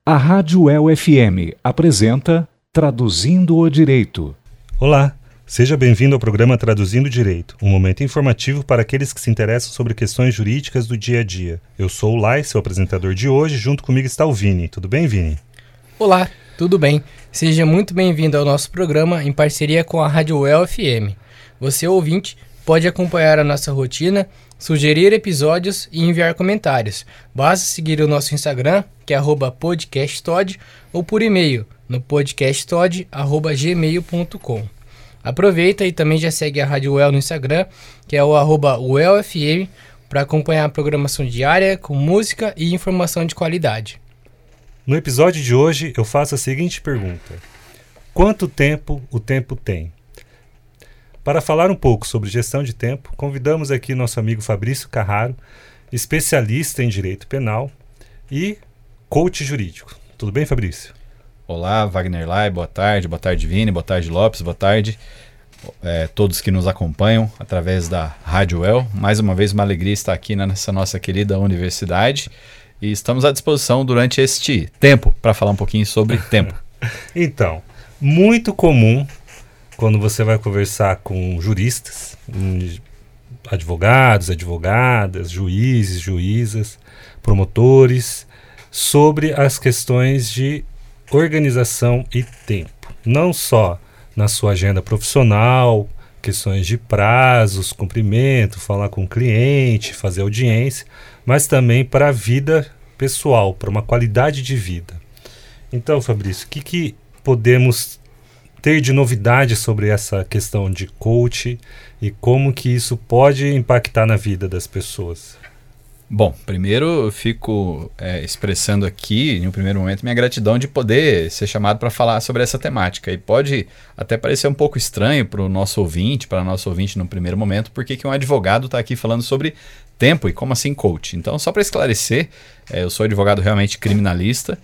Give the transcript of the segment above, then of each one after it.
A Rádio UEL FM apresenta Traduzindo o Direito. Olá, seja bem-vindo ao programa Traduzindo o Direito, um momento informativo para aqueles que se interessam sobre questões jurídicas do dia a dia. Eu sou o Lai, seu apresentador de hoje, junto comigo está o Vini. Tudo bem, Vini? Olá, tudo bem? Seja muito bem-vindo ao nosso programa em parceria com a Rádio UEL FM. Você, ouvinte, pode acompanhar a nossa rotina, sugerir episódios e enviar comentários. Basta seguir o nosso Instagram, que é @podcasttod, ou por e-mail no podcasttod@gmail.com. Aproveita e também já segue a Rádio UEL no Instagram, que é o @UELFM, para acompanhar a programação diária com música e informação de qualidade. No episódio de hoje eu faço a seguinte pergunta: quanto tempo o tempo tem? Para falar um pouco sobre gestão de tempo, convidamos aqui nosso amigo Fabrício Carraro, especialista em direito penal e coach jurídico. Tudo bem, Fabrício? Olá, Wagner Lai, boa tarde Vini, boa tarde Lopes, boa tarde todos que nos acompanham através da Rádio UEL. Mais uma vez uma alegria estar aqui nessa nossa querida universidade e estamos à disposição durante este tempo para falar um pouquinho sobre tempo. Então, muito comum quando você vai conversar com juristas, advogados, advogadas, juízes, juízas, promotores, sobre as questões de organização e tempo. Não só na sua agenda profissional, questões de prazos, cumprimento, falar com o cliente, fazer audiência, mas também para a vida pessoal, para uma qualidade de vida. Então, Fabrício, o que podemos ter de novidade sobre essa questão de coach e como que isso pode impactar na vida das pessoas? Bom, primeiro eu fico expressando aqui, em um primeiro momento, minha gratidão de poder ser chamado para falar sobre essa temática. E pode até parecer um pouco estranho para o nosso ouvinte, para a nossa ouvinte no primeiro momento, porque que um advogado está aqui falando sobre tempo e como assim coach. Então, só para esclarecer, eu sou advogado realmente criminalista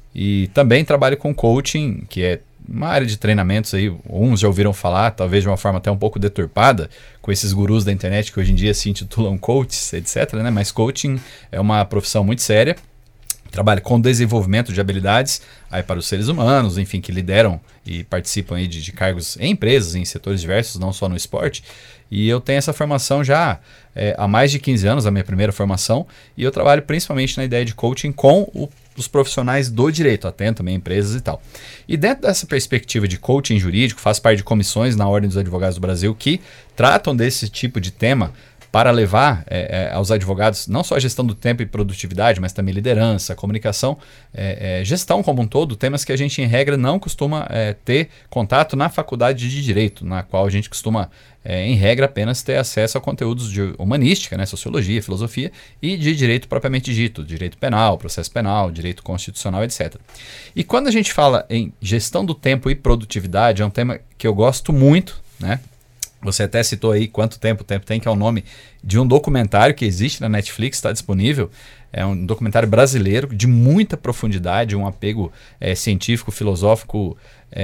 e também trabalho com coaching, que é uma área de treinamentos aí, uns já ouviram falar, talvez de uma forma até um pouco deturpada, com esses gurus da internet que hoje em dia se intitulam coaches, etc, né? Mas coaching é uma profissão muito séria, trabalha com desenvolvimento de habilidades aí para os seres humanos, enfim, que lideram e participam aí de cargos em empresas, em setores diversos, não só no esporte. E eu tenho essa formação já há mais de 15 anos, a minha primeira formação, e eu trabalho principalmente na ideia de coaching com os profissionais do direito, atendo também empresas e tal. E dentro dessa perspectiva de coaching jurídico, faço parte de comissões na Ordem dos Advogados do Brasil que tratam desse tipo de tema para levar aos advogados não só a gestão do tempo e produtividade, mas também liderança, comunicação, gestão como um todo, temas que a gente em regra não costuma ter contato na faculdade de Direito, na qual a gente costuma em regra apenas ter acesso a conteúdos de humanística, né, sociologia, filosofia e de direito propriamente dito, direito penal, processo penal, direito constitucional, etc. E quando a gente fala em gestão do tempo e produtividade, é um tema que eu gosto muito, né? Você até citou aí quanto tempo o tempo tem, que é o nome de um documentário que existe na Netflix, está disponível. É um documentário brasileiro de muita profundidade, um apego científico, filosófico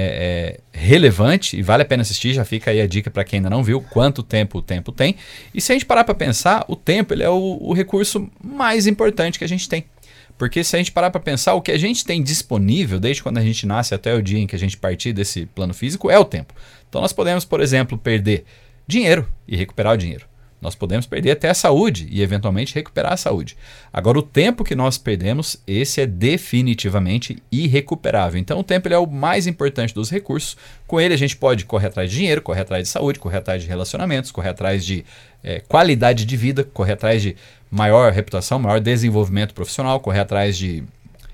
relevante e vale a pena assistir. Já fica aí a dica para quem ainda não viu quanto tempo o tempo tem. E se a gente parar para pensar, o tempo ele é o recurso mais importante que a gente tem. Porque se a gente parar para pensar, o que a gente tem disponível, desde quando a gente nasce até o dia em que a gente partir desse plano físico, é o tempo. Então nós podemos, por exemplo, perder dinheiro e recuperar o dinheiro. Nós podemos perder até a saúde e eventualmente recuperar a saúde. Agora o tempo que nós perdemos, esse é definitivamente irrecuperável. Então o tempo ele é o mais importante dos recursos. Com ele a gente pode correr atrás de dinheiro, correr atrás de saúde, correr atrás de relacionamentos, correr atrás de qualidade de vida, correr atrás de maior reputação, maior desenvolvimento profissional, correr atrás de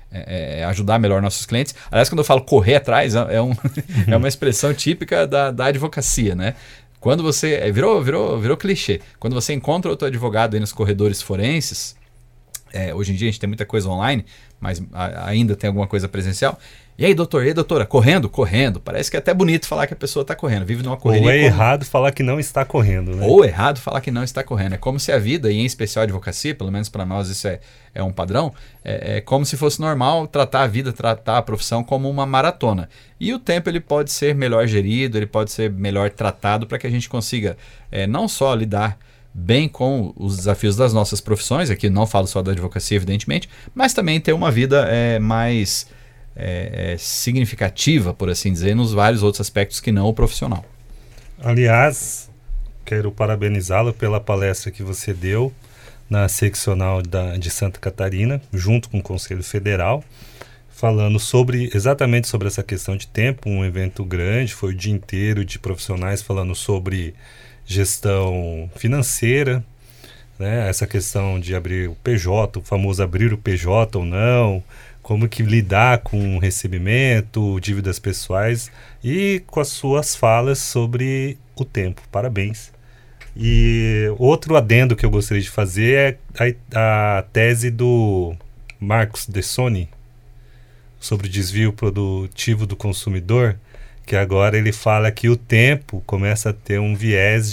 ajudar melhor nossos clientes. Aliás, quando eu falo correr atrás, é uma expressão típica da advocacia, né? Quando você... Virou clichê. Quando você encontra outro advogado aí nos corredores forenses, hoje em dia a gente tem muita coisa online, mas ainda tem alguma coisa presencial. E aí, doutor? E aí, doutora? Correndo? Correndo. Parece que é até bonito falar que a pessoa está correndo. Vive numa correria. Ou errado falar que não está correndo, né? Ou errado falar que não está correndo. É como se a vida, e em especial a advocacia, pelo menos para nós isso é um padrão, é como se fosse normal tratar a vida, tratar a profissão como uma maratona. E o tempo ele pode ser melhor gerido, ele pode ser melhor tratado para que a gente consiga não só lidar bem com os desafios das nossas profissões, aqui não falo só da advocacia, evidentemente, mas também ter uma vida mais significativa, por assim dizer, nos vários outros aspectos que não o profissional. Aliás, quero parabenizá-lo pela palestra que você deu na seccional de Santa Catarina, junto com o Conselho Federal, falando exatamente sobre essa questão de tempo, um evento grande, foi o dia inteiro de profissionais falando sobre gestão financeira, né? Essa questão de abrir o PJ, o famoso abrir o PJ ou não, como que lidar com recebimento, dívidas pessoais e com as suas falas sobre o tempo. Parabéns. E outro adendo que eu gostaria de fazer é a tese do Marcos Dessoni sobre o desvio produtivo do consumidor, que agora ele fala que o tempo começa a ter um viés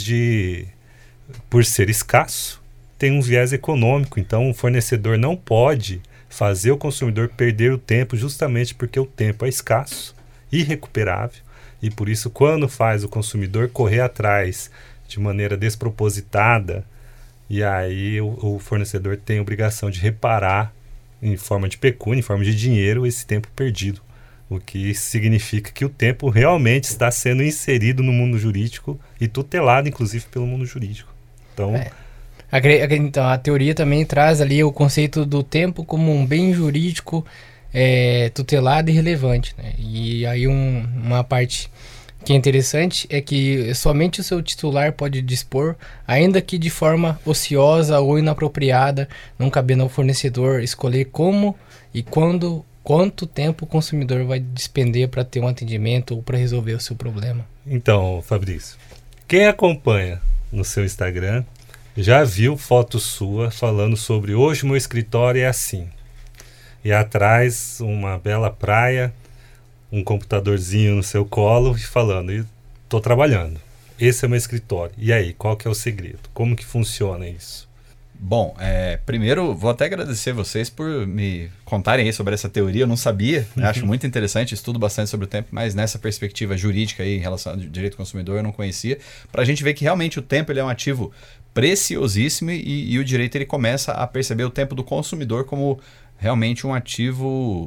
por ser escasso, tem um viés econômico. Então o fornecedor não pode fazer o consumidor perder o tempo justamente porque o tempo é escasso, irrecuperável, e por isso quando faz o consumidor correr atrás de maneira despropositada, e aí o fornecedor tem a obrigação de reparar em forma de pecúnia, em forma de dinheiro, esse tempo perdido. O que significa que o tempo realmente está sendo inserido no mundo jurídico e tutelado, inclusive, pelo mundo jurídico. Então, então a teoria também traz ali o conceito do tempo como um bem jurídico tutelado e relevante, né? E aí uma parte que é interessante é que somente o seu titular pode dispor, ainda que de forma ociosa ou inapropriada, não cabendo ao fornecedor escolher como e quanto tempo o consumidor vai despender para ter um atendimento ou para resolver o seu problema. Então, Fabrício, quem acompanha no seu Instagram já viu foto sua falando sobre hoje meu escritório é assim. E atrás uma bela praia, um computadorzinho no seu colo e falando, estou trabalhando. Esse é o meu escritório. E aí, qual que é o segredo? Como que funciona isso? Bom, primeiro vou até agradecer vocês por me contarem aí sobre essa teoria. Eu não sabia, acho muito interessante, estudo bastante sobre o tempo, mas nessa perspectiva jurídica aí, em relação ao direito do consumidor eu não conhecia. Para a gente ver que realmente o tempo ele é um ativo preciosíssimo e o direito ele começa a perceber o tempo do consumidor como realmente um ativo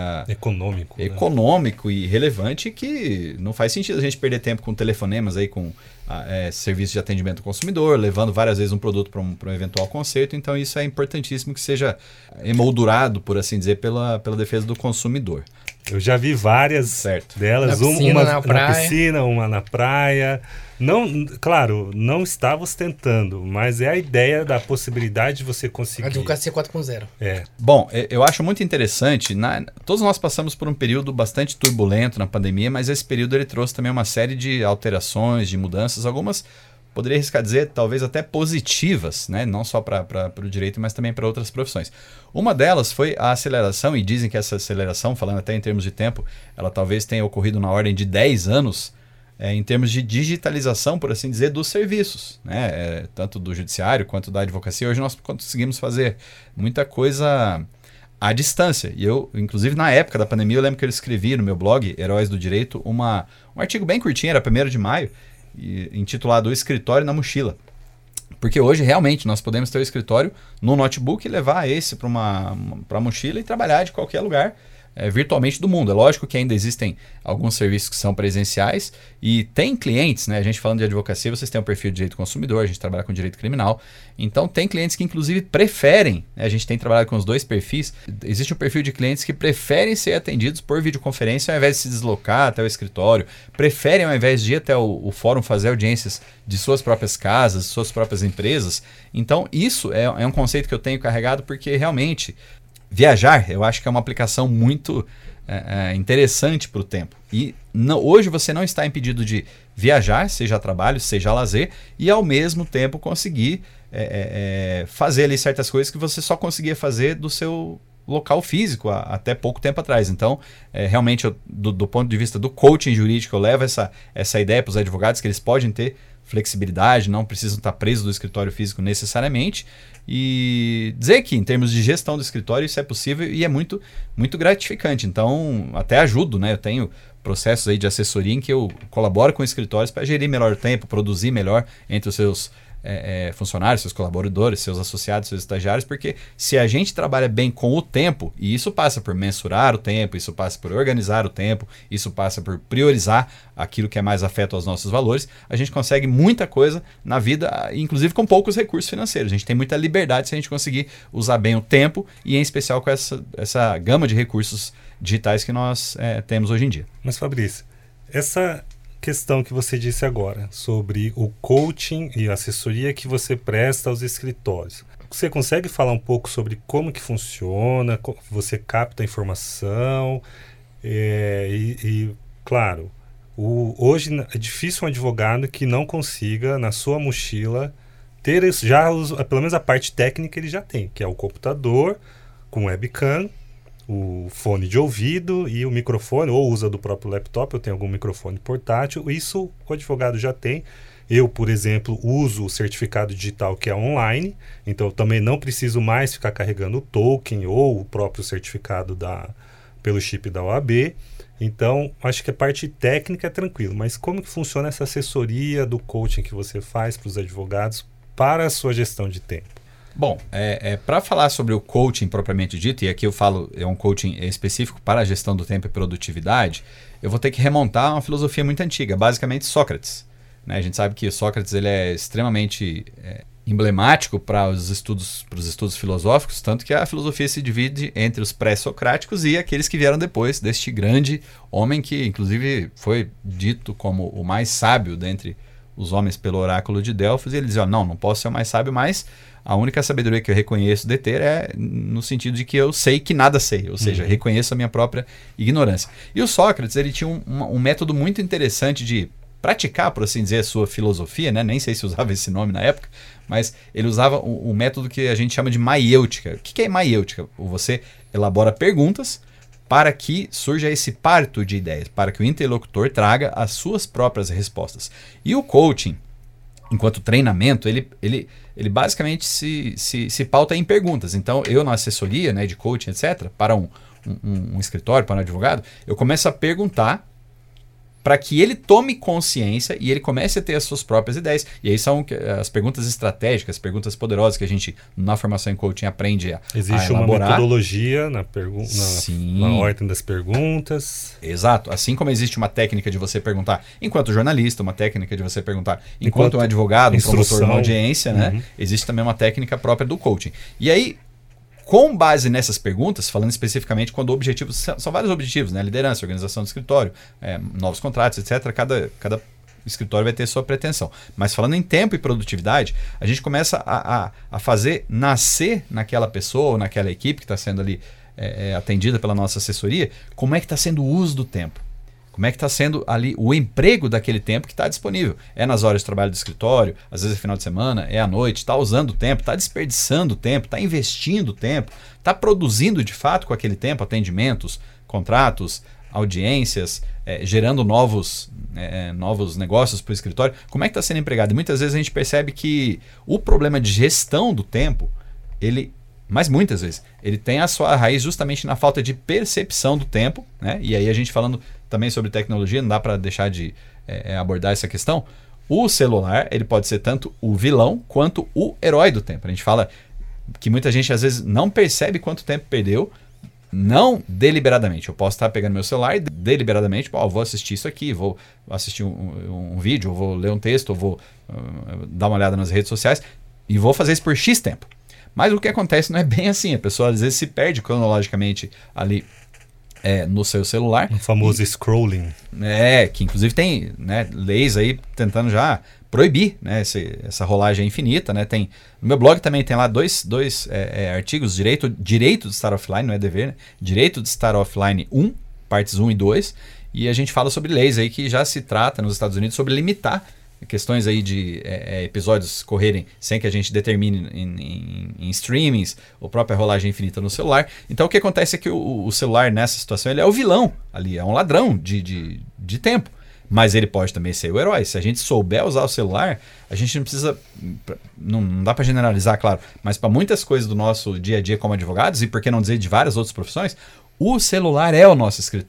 econômico e relevante, que não faz sentido a gente perder tempo com telefonemas aí, com serviço de atendimento ao consumidor, levando várias vezes um produto para um eventual conserto. Então isso é importantíssimo que seja emoldurado, por assim dizer, pela defesa do consumidor. Eu já vi várias delas, uma na piscina, uma na praia. Não, claro, não estava ostentando, mas é a ideia da possibilidade de você conseguir. Advocacia 4.0. Bom, eu acho muito interessante. Todos nós passamos por um período bastante turbulento na pandemia, mas esse período ele trouxe também uma série de alterações, de mudanças, algumas, poderia arriscar dizer, talvez até positivas, né? Não só para o direito, mas também para outras profissões. Uma delas foi a aceleração, e dizem que essa aceleração, falando até em termos de tempo, ela talvez tenha ocorrido na ordem de 10 anos, em termos de digitalização, por assim dizer, dos serviços, né? Tanto do judiciário quanto da advocacia. Hoje nós conseguimos fazer muita coisa à distância. E eu, inclusive na época da pandemia, eu lembro que eu escrevi no meu blog, Heróis do Direito, um artigo bem curtinho, era 1º de maio, intitulado O Escritório na Mochila. Porque hoje, realmente, nós podemos ter o escritório no notebook e levar esse para a mochila e trabalhar de qualquer lugar, virtualmente do mundo. É lógico que ainda existem alguns serviços que são presenciais e tem clientes, né? A gente falando de advocacia, vocês têm um perfil de direito consumidor, a gente trabalha com direito criminal, então tem clientes que inclusive preferem, né? A gente tem trabalhado com os dois perfis, existe um perfil de clientes que preferem ser atendidos por videoconferência ao invés de se deslocar até o escritório, preferem ao invés de ir até o fórum fazer audiências de suas próprias casas, suas próprias empresas. Então isso é um conceito que eu tenho carregado porque realmente viajar, eu acho que é uma aplicação muito interessante para o tempo. E hoje você não está impedido de viajar, seja a trabalho, seja a lazer, e ao mesmo tempo conseguir fazer ali certas coisas que você só conseguia fazer do seu local físico até pouco tempo atrás. Então, realmente, do ponto de vista do coaching jurídico, eu levo essa ideia para os advogados que eles podem ter flexibilidade, não precisam estar presos do escritório físico necessariamente, e dizer que em termos de gestão do escritório isso é possível e é muito, muito gratificante. Então até ajudo, né? Eu tenho processos aí de assessoria em que eu colaboro com escritórios para gerir melhor o tempo, produzir melhor entre os seus funcionários, seus colaboradores, seus associados, seus estagiários, porque se a gente trabalha bem com o tempo, e isso passa por mensurar o tempo, isso passa por organizar o tempo, isso passa por priorizar aquilo que é mais afeto aos nossos valores, a gente consegue muita coisa na vida, inclusive com poucos recursos financeiros. A gente tem muita liberdade se a gente conseguir usar bem o tempo e em especial com essa gama de recursos digitais que nós temos hoje em dia. Mas Fabrício, essa questão que você disse agora sobre o coaching e assessoria que você presta aos escritórios, você consegue falar um pouco sobre como que funciona, você capta a informação claro, hoje é difícil um advogado que não consiga na sua mochila ter pelo menos a parte técnica ele já tem, que é o computador com webcam, o fone de ouvido e o microfone, ou usa do próprio laptop, eu tenho algum microfone portátil, isso o advogado já tem. Eu, por exemplo, uso o certificado digital que é online, então eu também não preciso mais ficar carregando o token ou o próprio certificado pelo chip da OAB. Então, acho que a parte técnica é tranquilo, mas como que funciona essa assessoria do coaching que você faz para os advogados para a sua gestão de tempo? Bom, para falar sobre o coaching propriamente dito, e aqui eu falo, é um coaching específico para a gestão do tempo e produtividade, eu vou ter que remontar a uma filosofia muito antiga, basicamente Sócrates. Né? A gente sabe que Sócrates ele é extremamente emblemático para os estudos filosóficos, tanto que a filosofia se divide entre os pré-socráticos e aqueles que vieram depois deste grande homem que, inclusive, foi dito como o mais sábio dentre os homens pelo oráculo de Delfos, e ele dizia, não posso ser o mais sábio, mas a única sabedoria que eu reconheço deter é no sentido de que eu sei que nada sei, ou seja, reconheço a minha própria ignorância. E o Sócrates, ele tinha um método muito interessante de praticar, por assim dizer, a sua filosofia, né? Nem sei se usava esse nome na época, mas ele usava um método que a gente chama de maiêutica. O que é maiêutica? Você elabora perguntas para que surja esse parto de ideias, para que o interlocutor traga as suas próprias respostas. E o coaching, enquanto treinamento, ele basicamente se pauta em perguntas. Então, eu na assessoria, né, de coaching, etc., para um escritório, para um advogado, eu começo a perguntar para que ele tome consciência e ele comece a ter as suas próprias ideias. E aí são as perguntas estratégicas, perguntas poderosas que a gente, na formação em coaching, aprende a Existe elaborar. Uma metodologia na ordem das perguntas. Exato. Assim como existe uma técnica de você perguntar enquanto jornalista, uma técnica de você perguntar enquanto um advogado, um promotor numa audiência, né? Existe também uma técnica própria do coaching. E aí, com base nessas perguntas, falando especificamente quando objetivos, são vários objetivos, né? Liderança, organização do escritório, novos contratos, etc. Cada escritório vai ter sua pretensão. Mas falando em tempo e produtividade, a gente começa a fazer nascer naquela pessoa ou naquela equipe que está sendo ali atendida pela nossa assessoria, como é que está sendo o uso do tempo. Como é que está sendo ali o emprego daquele tempo que está disponível? É nas horas de trabalho do escritório, às vezes é final de semana, é à noite, está usando o tempo, está desperdiçando o tempo, está investindo o tempo, está produzindo de fato com aquele tempo atendimentos, contratos, audiências, gerando novos negócios para o escritório. Como é que está sendo empregado? E muitas vezes a gente percebe que o problema de gestão do tempo, mas muitas vezes, ele tem a sua raiz justamente na falta de percepção do tempo, né? E aí a gente falando também sobre tecnologia, não dá para deixar de abordar essa questão. O celular, ele pode ser tanto o vilão quanto o herói do tempo. A gente fala que muita gente às vezes não percebe quanto tempo perdeu, não deliberadamente. Eu posso estar pegando meu celular e deliberadamente, vou assistir isso aqui, vou assistir um vídeo, vou ler um texto, vou dar uma olhada nas redes sociais e vou fazer isso por X tempo. Mas o que acontece não é bem assim. A pessoa às vezes se perde cronologicamente ali no seu celular. O famoso scrolling. Que inclusive tem, né, leis aí tentando já proibir, né, essa rolagem infinita. Né? No meu blog também tem lá dois artigos, direito de estar offline, não é dever, né? Direito de estar offline 1, partes 1 e 2. E a gente fala sobre leis aí que já se trata nos Estados Unidos sobre limitar questões aí de episódios correrem sem que a gente determine em streamings ou própria rolagem infinita no celular. Então o que acontece é que o celular nessa situação ele é o vilão ali, é um ladrão de tempo, mas ele pode também ser o herói. Se a gente souber usar o celular, a gente não precisa, não dá para generalizar, claro, mas para muitas coisas do nosso dia a dia como advogados, e por que não dizer de várias outras profissões, o celular é o nosso escritório.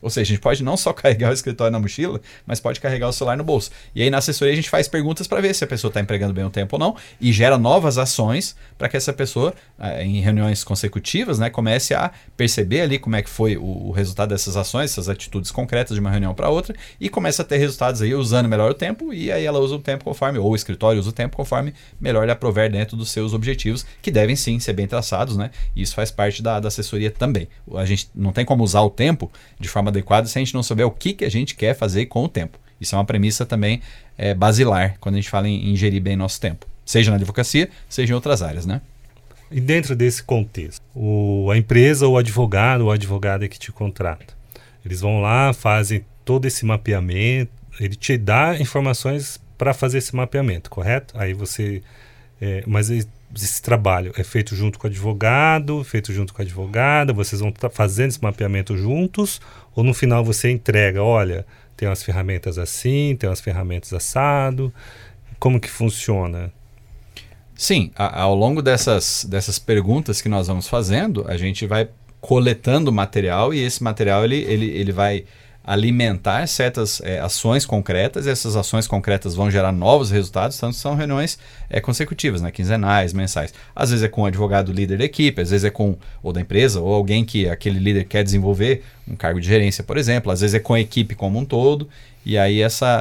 Ou seja, a gente pode não só carregar o escritório na mochila, mas pode carregar o celular no bolso. E aí na assessoria a gente faz perguntas para ver se a pessoa está empregando bem o tempo ou não e gera novas ações para que essa pessoa, em reuniões consecutivas, né, comece a perceber ali como é que foi o resultado dessas ações, essas atitudes concretas de uma reunião para outra e começa a ter resultados aí usando melhor o tempo e aí ela usa o tempo conforme, ou o escritório usa o tempo conforme melhor lhe aprover dentro dos seus objetivos, que devem sim ser bem traçados, né? E isso faz parte da assessoria também. A gente não tem como usar o tempo de forma adequada se a gente não souber o que a gente quer fazer com o tempo. Isso é uma premissa também basilar quando a gente fala em gerir bem nosso tempo. Seja na advocacia, seja em outras áreas, né? E dentro desse contexto, a empresa ou o advogado ou a advogada que te contrata, eles vão lá, fazem todo esse mapeamento, ele te dá informações para fazer esse mapeamento, correto? Aí você... mas esse trabalho é feito junto com o advogado, feito junto com a advogada, vocês vão estar fazendo esse mapeamento juntos, ou no final você entrega, olha, tem umas ferramentas assim, tem umas ferramentas assado, como que funciona? Sim, ao longo dessas perguntas que nós vamos fazendo, a gente vai coletando material e esse material ele vai alimentar certas ações concretas, e essas ações concretas vão gerar novos resultados, tanto são reuniões consecutivas, né, quinzenais, mensais. Às vezes é com o advogado líder da equipe, às vezes é com ou da empresa, ou alguém que aquele líder quer desenvolver, um cargo de gerência, por exemplo, às vezes é com a equipe como um todo, e aí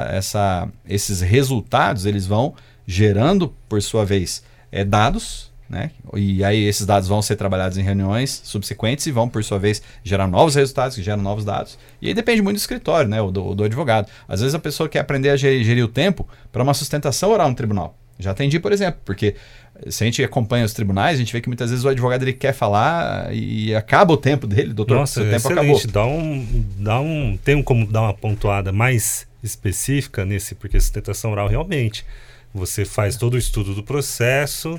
esses resultados eles vão gerando, por sua vez, dados, né? E aí esses dados vão ser trabalhados em reuniões subsequentes e vão, por sua vez, gerar novos resultados, que geram novos dados. E aí depende muito do escritório, né? Ou do advogado. Às vezes a pessoa quer aprender a gerir o tempo para uma sustentação oral no tribunal. Já atendi, por exemplo, porque se a gente acompanha os tribunais, a gente vê que muitas vezes o advogado ele quer falar e acaba o tempo dele, doutor. Nossa, seu tempo excelente. Acabou. Tem como dar uma pontuada mais específica nesse, porque sustentação oral realmente, você faz todo o estudo do processo.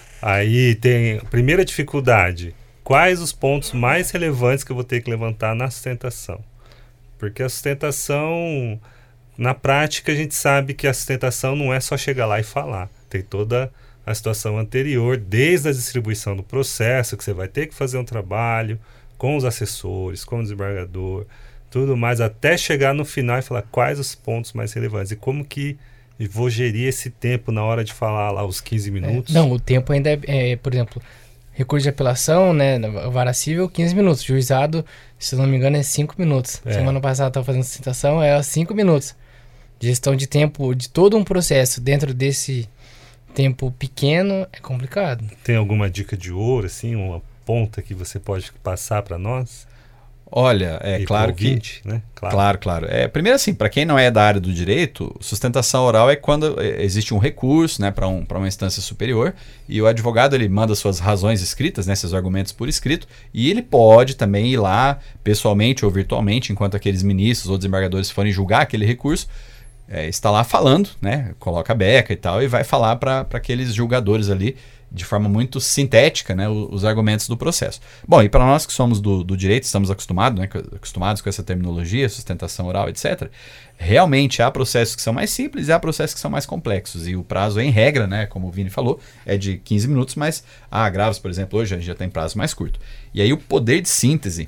Aí tem a primeira dificuldade. Quais os pontos mais relevantes que eu vou ter que levantar na sustentação? Porque a sustentação, na prática, a gente sabe que a sustentação não é só chegar lá e falar. Tem toda a situação anterior, desde a distribuição do processo, que você vai ter que fazer um trabalho com os assessores, com o desembargador, tudo mais, até chegar no final e falar quais os pontos mais relevantes. E como que eu vou gerir esse tempo na hora de falar lá os 15 minutos? Não, o tempo ainda por exemplo, recurso de apelação, né, vara civil, 15 minutos. Juizado, se não me engano, é 5 minutos. Semana passada eu estava fazendo sustentação, 5 minutos. Gestão de tempo de todo um processo dentro desse tempo pequeno é complicado. Tem alguma dica de ouro, assim, uma ponta que você pode passar para nós? Olha, claro ouvinte, que... né? Claro. Primeiro assim, para quem não é da área do direito, sustentação oral é quando existe um recurso, né, para uma instância superior e o advogado ele manda suas razões escritas, né, seus argumentos por escrito, e ele pode também ir lá pessoalmente ou virtualmente, enquanto aqueles ministros ou desembargadores forem julgar aquele recurso, está lá falando, né, coloca a beca e tal, e vai falar para aqueles julgadores ali de forma muito sintética, né, os argumentos do processo. Bom, e para nós que somos do direito, estamos acostumados com essa terminologia, sustentação oral, etc., realmente há processos que são mais simples e há processos que são mais complexos. E o prazo, em regra, né, como o Vini falou, é de 15 minutos, mas há agravos, por exemplo, hoje a gente já tem prazo mais curto. E aí o poder de síntese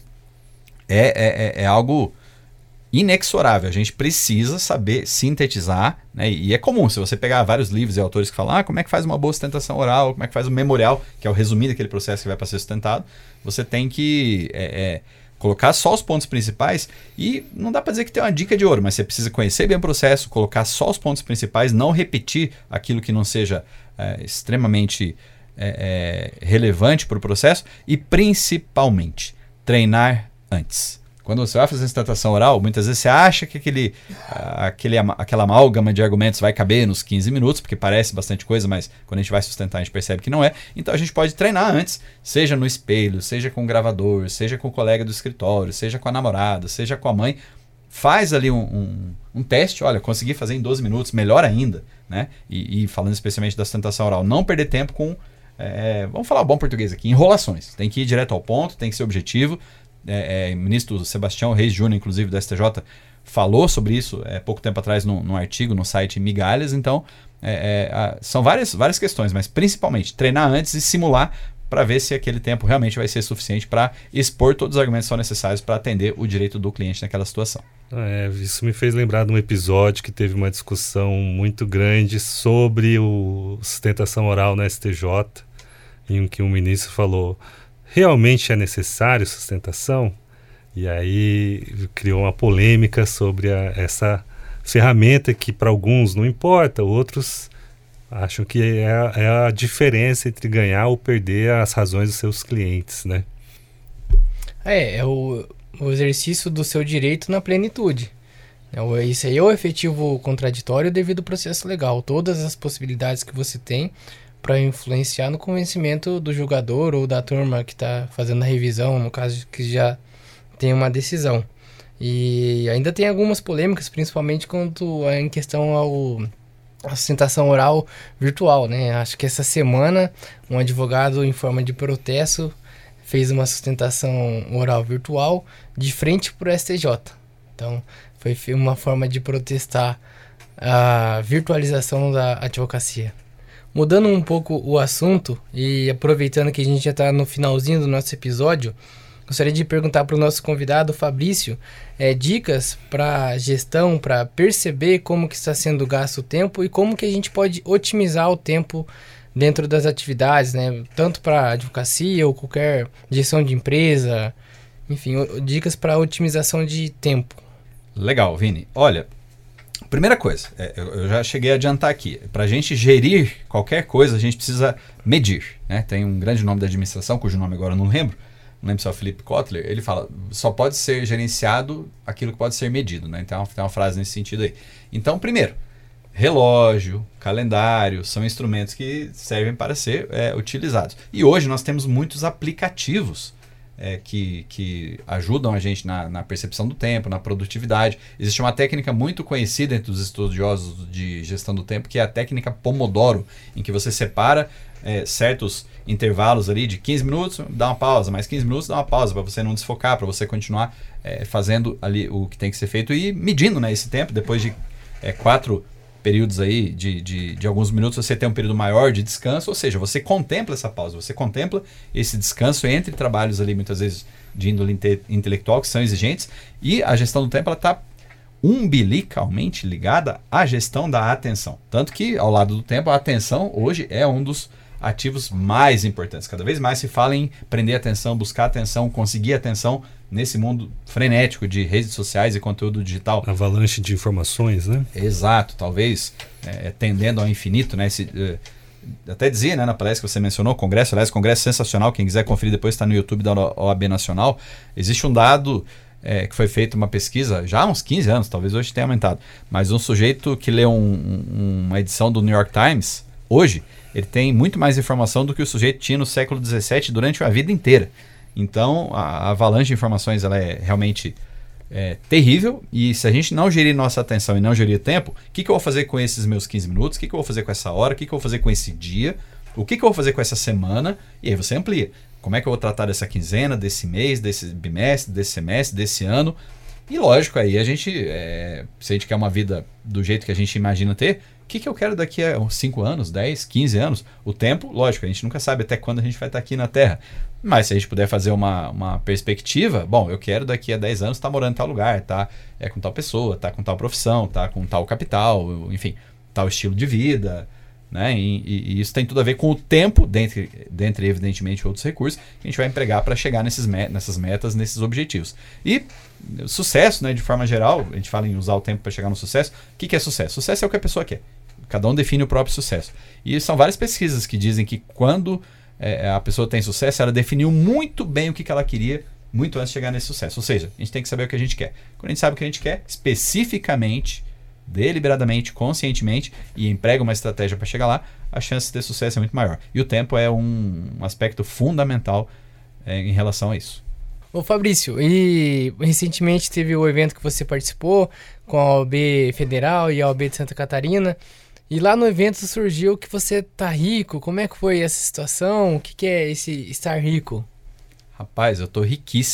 é algo inexorável. A gente precisa saber sintetizar, né? E é comum, se você pegar vários livros e autores que falam como é que faz uma boa sustentação oral, como é que faz o memorial, que é o resumido daquele processo que vai para ser sustentado, você tem que colocar só os pontos principais e não dá para dizer que tem uma dica de ouro, mas você precisa conhecer bem o processo, colocar só os pontos principais, não repetir aquilo que não seja extremamente relevante para o processo e principalmente treinar antes. Quando você vai fazer a sustentação oral, muitas vezes você acha que aquela amálgama de argumentos vai caber nos 15 minutos, porque parece bastante coisa, mas quando a gente vai sustentar a gente percebe que não é. Então a gente pode treinar antes, seja no espelho, seja com o gravador, seja com o colega do escritório, seja com a namorada, seja com a mãe. Faz ali um teste, olha, consegui fazer em 12 minutos, melhor ainda, né? E falando especialmente da sustentação oral, não perder tempo com, vamos falar bom português aqui, enrolações. Tem que ir direto ao ponto, tem que ser objetivo. O ministro Sebastião Reis Júnior, inclusive, da STJ, falou sobre isso pouco tempo atrás num artigo no site Migalhas. Então, são várias questões, mas principalmente treinar antes e simular para ver se aquele tempo realmente vai ser suficiente para expor todos os argumentos que são necessários para atender o direito do cliente naquela situação. Isso me fez lembrar de um episódio que teve uma discussão muito grande sobre sustentação oral na STJ, em que um ministro falou: realmente é necessário sustentação? E aí criou uma polêmica sobre essa ferramenta que para alguns não importa, outros acham que é a diferença entre ganhar ou perder as razões dos seus clientes, né? É o exercício do seu direito na plenitude. Isso aí é o efetivo contraditório devido ao processo legal. Todas as possibilidades que você tem para influenciar no convencimento do julgador ou da turma que está fazendo a revisão, no caso que já tem uma decisão. E ainda tem algumas polêmicas, principalmente quanto em questão a sustentação oral virtual, né? Acho que essa semana um advogado em forma de protesto fez uma sustentação oral virtual de frente para o STJ. Então, foi uma forma de protestar a virtualização da advocacia. Mudando um pouco o assunto e aproveitando que a gente já está no finalzinho do nosso episódio, gostaria de perguntar para o nosso convidado, Fabrício, dicas para gestão, para perceber como que está sendo gasto o tempo e como que a gente pode otimizar o tempo dentro das atividades, né? Tanto para advocacia ou qualquer gestão de empresa, enfim, dicas para otimização de tempo. Legal, Vini. Olha, primeira coisa, eu já cheguei a adiantar aqui, para a gente gerir qualquer coisa, a gente precisa medir, né? Tem um grande nome da administração, cujo nome agora eu não lembro se é o Philip Kotler, ele fala, só pode ser gerenciado aquilo que pode ser medido, né? Então tem uma frase nesse sentido aí. Então, primeiro, relógio, calendário, são instrumentos que servem para ser utilizados. E hoje nós temos muitos aplicativos que ajudam a gente na percepção do tempo, na produtividade. Existe uma técnica muito conhecida entre os estudiosos de gestão do tempo, que é a técnica Pomodoro, em que você separa certos intervalos ali de 15 minutos, dá uma pausa, mais 15 minutos, dá uma pausa, para você não desfocar, para você continuar fazendo ali o que tem que ser feito e medindo, né, esse tempo. Depois de 4 períodos aí de alguns minutos, você tem um período maior de descanso, ou seja, você contempla essa pausa, você contempla esse descanso entre trabalhos ali, muitas vezes de índole intelectual, que são exigentes, e a gestão do tempo, ela está umbilicalmente ligada à gestão da atenção. Tanto que, ao lado do tempo, a atenção hoje é um dos ativos mais importantes. Cada vez mais se fala em prender atenção, buscar atenção, conseguir atenção nesse mundo frenético de redes sociais e conteúdo digital. Avalanche de informações, né? Exato, talvez tendendo ao infinito, né? Até dizia, né, na palestra que você mencionou, congresso sensacional, quem quiser conferir depois está no YouTube da OAB Nacional. Existe um dado que foi feita uma pesquisa já há uns 15 anos, talvez hoje tenha aumentado, mas um sujeito que leu uma edição do New York Times, hoje, ele tem muito mais informação do que o sujeito tinha no século XVII durante a vida inteira. Então, a avalanche de informações ela é realmente terrível, e se a gente não gerir nossa atenção e não gerir tempo, o que eu vou fazer com esses meus 15 minutos? O que eu vou fazer com essa hora? O que eu vou fazer com esse dia? O que eu vou fazer com essa semana? E aí você amplia. Como é que eu vou tratar dessa quinzena, desse mês, desse bimestre, desse semestre, desse ano? E lógico, aí a gente, se a gente quer uma vida do jeito que a gente imagina ter, o que eu quero daqui a 5 anos, 10, 15 anos? O tempo, lógico, a gente nunca sabe até quando a gente vai estar aqui na Terra. Mas se a gente puder fazer uma perspectiva, bom, eu quero daqui a 10 anos estar morando em tal lugar, tá com tal pessoa, tá com tal profissão, tá com tal capital, enfim, tal estilo de vida, né? E isso tem tudo a ver com o tempo, dentre evidentemente outros recursos, que a gente vai empregar para chegar nessas metas, nesses objetivos. E sucesso, né, de forma geral, a gente fala em usar o tempo para chegar no sucesso. O que é sucesso? Sucesso é o que a pessoa quer. Cada um define o próprio sucesso. E são várias pesquisas que dizem que quando a pessoa tem sucesso, ela definiu muito bem o que ela queria muito antes de chegar nesse sucesso. Ou seja, a gente tem que saber o que a gente quer. Quando a gente sabe o que a gente quer, especificamente, deliberadamente, conscientemente, e emprega uma estratégia para chegar lá, a chance de ter sucesso é muito maior. E o tempo é um aspecto fundamental em relação a isso. Ô Fabrício, e recentemente teve o evento que você participou com a OAB Federal e a OAB de Santa Catarina, e lá no evento surgiu que você tá rico. Como é que foi essa situação? O que é esse estar rico? Rapaz, eu tô riquíssimo.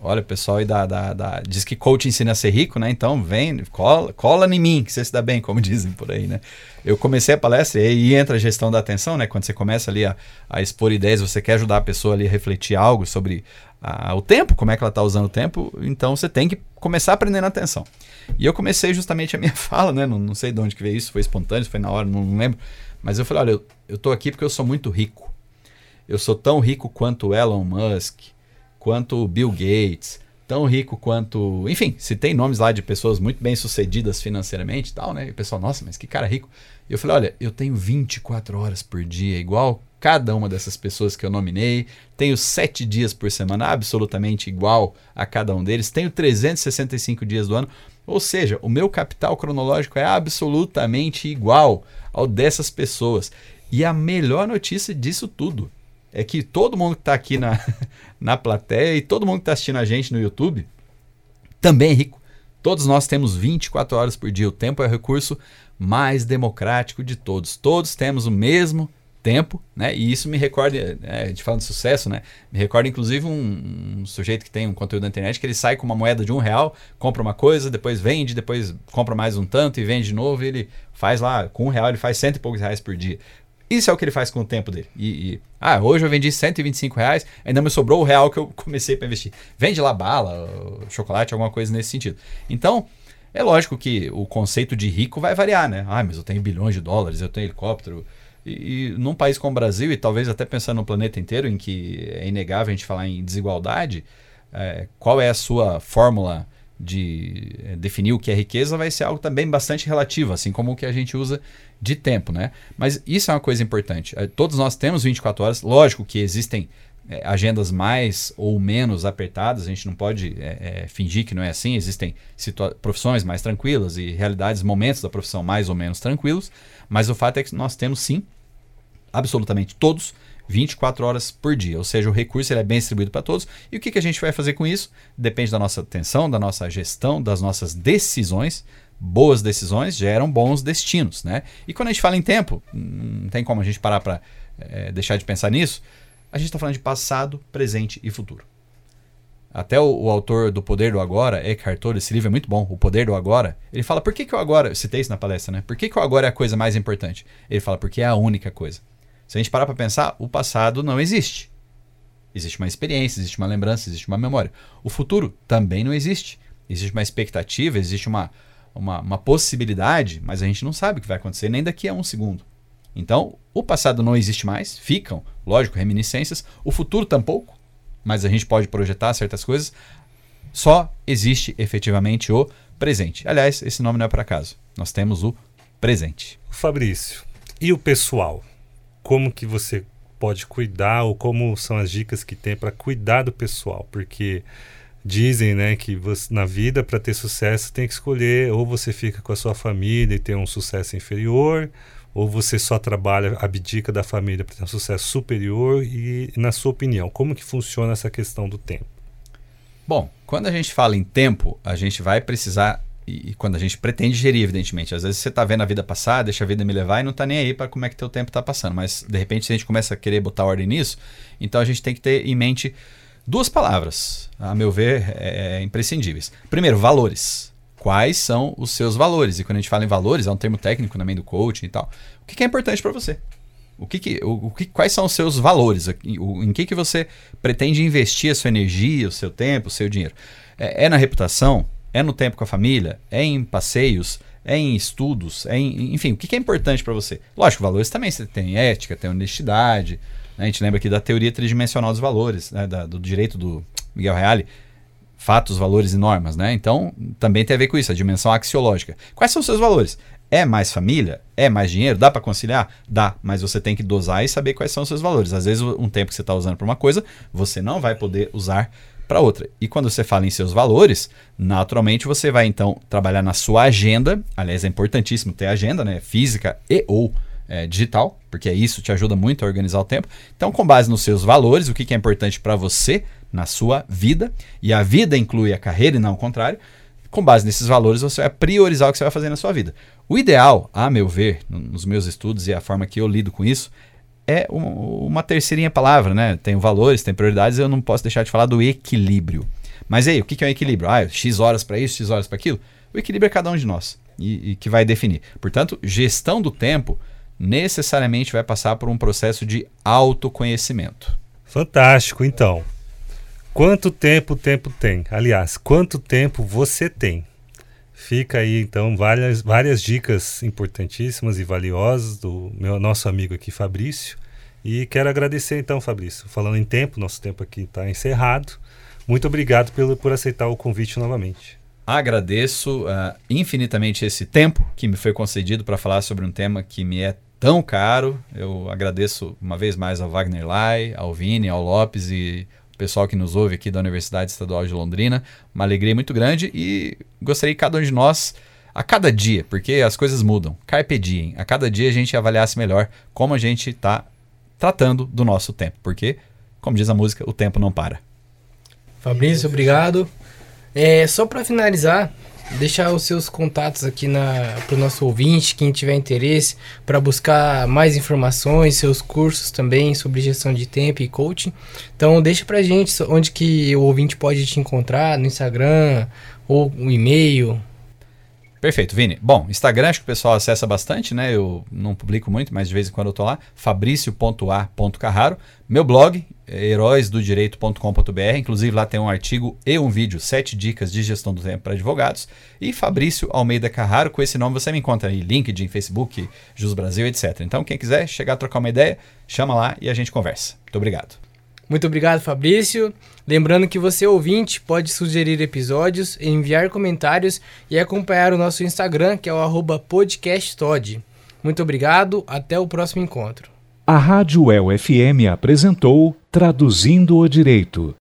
Olha, o pessoal aí diz que coach ensina a ser rico, né? Então vem, cola em mim, que você se dá bem, como dizem por aí, né? Eu comecei a palestra e aí entra a gestão da atenção, né? Quando você começa ali a expor ideias, você quer ajudar a pessoa ali a refletir algo sobre o tempo, como é que ela está usando o tempo, então você tem que começar aprendendo a atenção. E eu comecei justamente a minha fala, né? Não sei de onde que veio isso, foi espontâneo, foi na hora, não lembro. Mas eu falei, olha, eu tô aqui porque eu sou muito rico. Eu sou tão rico quanto Elon Musk, quanto Bill Gates, tão rico quanto... Enfim, citei nomes lá de pessoas muito bem sucedidas financeiramente e tal, né? E o pessoal, nossa, mas que cara rico. E eu falei, olha, eu tenho 24 horas por dia, igual cada uma dessas pessoas que eu nominei. Tenho 7 dias por semana, absolutamente igual a cada um deles. Tenho 365 dias do ano. Ou seja, o meu capital cronológico é absolutamente igual ao dessas pessoas. E a melhor notícia disso tudo é que todo mundo que está aqui na plateia e todo mundo que está assistindo a gente no YouTube também é rico. Todos nós temos 24 horas por dia. O tempo é o recurso mais democrático de todos. Todos temos o mesmo tempo, né? E isso me recorda, a gente fala de sucesso, né? Me recorda inclusive um sujeito que tem um conteúdo na internet que ele sai com uma moeda de R$1, compra uma coisa, depois vende, depois compra mais um tanto e vende de novo. E ele faz lá, com R$1 ele faz 100 e poucos reais por dia. Isso é o que ele faz com o tempo dele. Hoje eu vendi R$125, ainda me sobrou o R$1 que eu comecei para investir. Vende lá bala, chocolate, alguma coisa nesse sentido. Então, é lógico que o conceito de rico vai variar, né? Mas eu tenho bilhões de dólares, eu tenho helicóptero. E num país como o Brasil, e talvez até pensando no planeta inteiro, em que é inegável a gente falar em desigualdade, qual é a sua fórmula de definir o que é riqueza vai ser algo também bastante relativo, assim como o que a gente usa de tempo, né? Mas isso é uma coisa importante. Todos nós temos 24 horas, lógico que existem agendas mais ou menos apertadas, a gente não pode fingir que não é assim, existem profissões mais tranquilas e realidades, momentos da profissão mais ou menos tranquilos, mas o fato é que nós temos sim, absolutamente todos, 24 horas por dia, ou seja, o recurso ele é bem distribuído para todos. E o que a gente vai fazer com isso? Depende da nossa atenção, da nossa gestão, das nossas decisões. Boas decisões geram bons destinos, né? E quando a gente fala em tempo, não tem como a gente parar para deixar de pensar nisso. A gente está falando de passado, presente e futuro. Até o autor do Poder do Agora, Eckhart Tolle, esse livro é muito bom, O Poder do Agora, ele fala, por que o agora, eu citei isso na palestra, né? Por que o agora é a coisa mais importante? Ele fala, porque é a única coisa. Se a gente parar para pensar, o passado não existe. Existe uma experiência, existe uma lembrança, existe uma memória. O futuro também não existe. Existe uma expectativa, existe uma possibilidade, mas a gente não sabe o que vai acontecer nem daqui a um segundo. Então, o passado não existe mais, ficam, lógico, reminiscências. O futuro tampouco, mas a gente pode projetar certas coisas. Só existe efetivamente o presente. Aliás, esse nome não é por acaso. Nós temos o presente. Fabrício, e o pessoal? Como que você pode cuidar ou como são as dicas que tem para cuidar do pessoal? Porque dizem, né, que você, na vida, para ter sucesso, tem que escolher ou você fica com a sua família e tem um sucesso inferior, ou você só trabalha, abdica da família para ter um sucesso superior. E, na sua opinião, como que funciona essa questão do tempo? Bom, quando a gente fala em tempo, a gente vai precisar... E quando a gente pretende gerir, evidentemente. Às vezes você está vendo a vida passar, deixa a vida me levar e não está nem aí para como é que teu tempo está passando. Mas, de repente, se a gente começa a querer botar ordem nisso, então a gente tem que ter em mente 2 palavras, a meu ver, imprescindíveis. Primeiro, valores. Quais são os seus valores? E quando a gente fala em valores, é um termo técnico também do coaching e tal. O que é importante para você? Quais são os seus valores? Em que você pretende investir a sua energia, o seu tempo, o seu dinheiro? É na reputação? É no tempo com a família? É em passeios? É em estudos? Enfim, o que é importante para você? Lógico, valores também. Você tem ética, tem honestidade. Né? A gente lembra aqui da teoria tridimensional dos valores, né? Do direito do Miguel Reale. Fatos, valores e normas. Né? Então, também tem a ver com isso, a dimensão axiológica. Quais são os seus valores? É mais família? É mais dinheiro? Dá para conciliar? Dá, mas você tem que dosar e saber quais são os seus valores. Às vezes, um tempo que você está usando para uma coisa, você não vai poder usar para outra. E quando você fala em seus valores, naturalmente você vai então trabalhar na sua agenda. Aliás, é importantíssimo ter agenda, né? Física e ou digital, porque isso te ajuda muito a organizar o tempo. Então, com base nos seus valores, o que é importante para você na sua vida, e a vida inclui a carreira e não o contrário, com base nesses valores você vai priorizar o que você vai fazer na sua vida. O ideal, a meu ver, nos meus estudos e a forma que eu lido com isso, é uma terceirinha palavra, né? Tem valores, tem prioridades, eu não posso deixar de falar do equilíbrio. Mas aí, o que é o equilíbrio? X horas para isso, X horas para aquilo? O equilíbrio é cada um de nós e que vai definir. Portanto, gestão do tempo necessariamente vai passar por um processo de autoconhecimento. Fantástico, então. Quanto tempo o tempo tem? Aliás, quanto tempo você tem? Fica aí, então, várias dicas importantíssimas e valiosas do nosso amigo aqui, Fabrício. E quero agradecer, então, Fabrício. Falando em tempo, nosso tempo aqui está encerrado. Muito obrigado por aceitar o convite novamente. Agradeço infinitamente esse tempo que me foi concedido para falar sobre um tema que me é tão caro. Eu agradeço uma vez mais ao Wagner Lai, ao Vini, ao Lopes e o pessoal que nos ouve aqui da Universidade Estadual de Londrina. Uma alegria muito grande e gostaria que cada um de nós, a cada dia, porque as coisas mudam, carpe diem, a cada dia a gente avaliasse melhor como a gente está tratando do nosso tempo, porque, como diz a música, o tempo não para. Fabrício, obrigado. Só para finalizar, deixar os seus contatos aqui para o nosso ouvinte, quem tiver interesse, para buscar mais informações, seus cursos também sobre gestão de tempo e coaching. Então deixa pra gente onde que o ouvinte pode te encontrar, no Instagram ou um e-mail. Perfeito, Vini. Bom, Instagram acho que o pessoal acessa bastante, né? Eu não publico muito, mas de vez em quando eu tô lá. fabricio.a.carraro. Meu blog, heróisdodireito.com.br. Inclusive lá tem um artigo e um vídeo, 7 dicas de gestão do tempo para advogados. E Fabrício Almeida Carraro, com esse nome você me encontra aí, LinkedIn, Facebook, Jus Brasil, etc. Então quem quiser chegar a trocar uma ideia, chama lá e a gente conversa. Muito obrigado. Muito obrigado, Fabrício. Lembrando que você, ouvinte, pode sugerir episódios, enviar comentários e acompanhar o nosso Instagram, que é o @podcasttod. Muito obrigado, até o próximo encontro. A Rádio UEL FM apresentou Traduzindo o Direito.